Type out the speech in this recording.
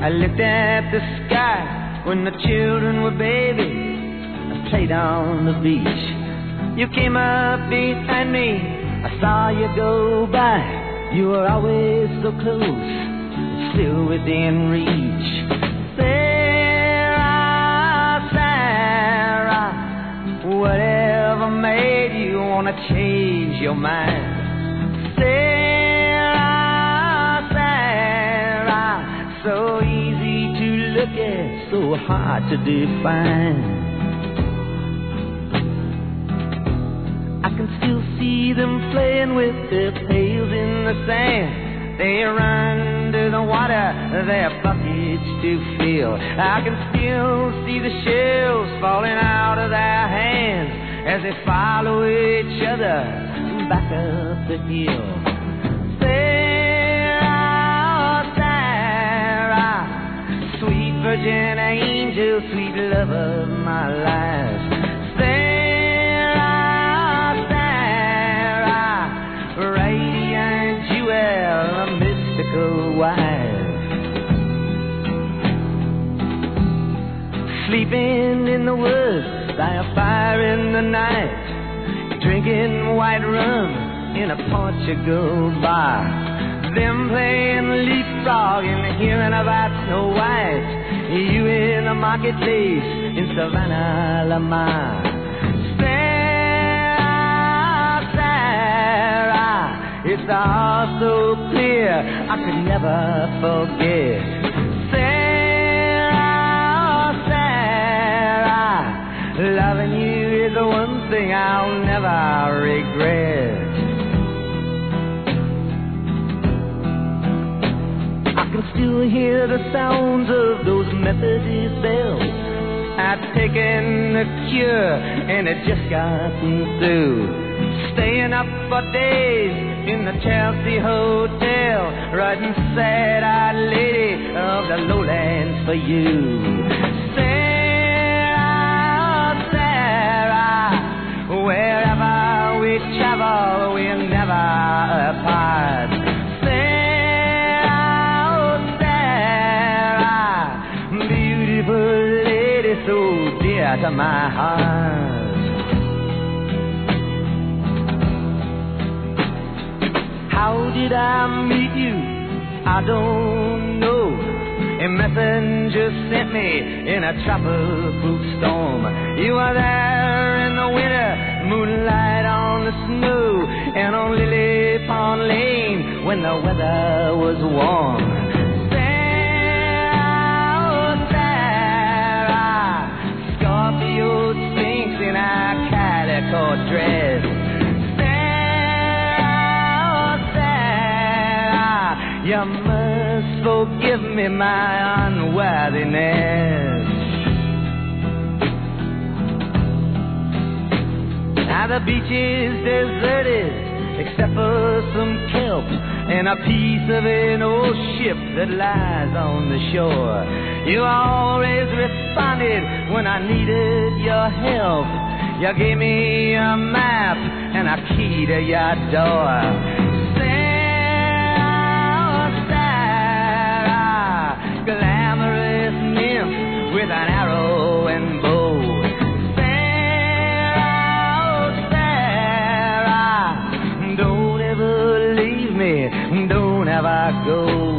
I looked at the sky when the children were babies. I played on the beach. You came up behind me. I saw you go by. You were always so close, still within reach. Sarah, Sarah, whatever made you wanna change your mind? Sarah, Sarah, so easy to look at, so hard to define. I can still see them playing with their pails in the sand. They run to the water, their buckets to fill. I can still see the shells falling out of their hands as they follow each other back up the hill. Sarah, Sarah, sweet virgin angel, sweet love of my life. Wife. Sleeping in the woods by a fire in the night, drinking white rum in a Portugal bar. Them playing leapfrog and hearing about Snow White. You in the marketplace in Savannah, Lamar. It's all so clear, I could never forget. Sarah, Sarah, loving you is the one thing I'll never regret. I can still hear the sounds of those Methodist bells. I'd taken the cure and it just gotten through. Staying up for days in the Chelsea Hotel, writing sad-eyed lady of the lowlands for you. Sarah, Sarah, wherever we travel, we're never apart. Sarah, Sarah, beautiful lady, so dear to my heart. How did I meet you? I don't know. A messenger sent me in a tropical storm. You were there in the winter, moonlight on the snow, and on Lily Pond Lane when the weather was warm. Sarah, Sarah, Scorpio Sphinx in a calico dress. You must forgive me my unworthiness. Now the beach is deserted except for some kelp and a piece of an old ship that lies on the shore. You always responded when I needed your help. You gave me a map and a key to your door. Glamorous nymph with an arrow and bow. Sarah, Sarah, don't ever leave me, don't ever go.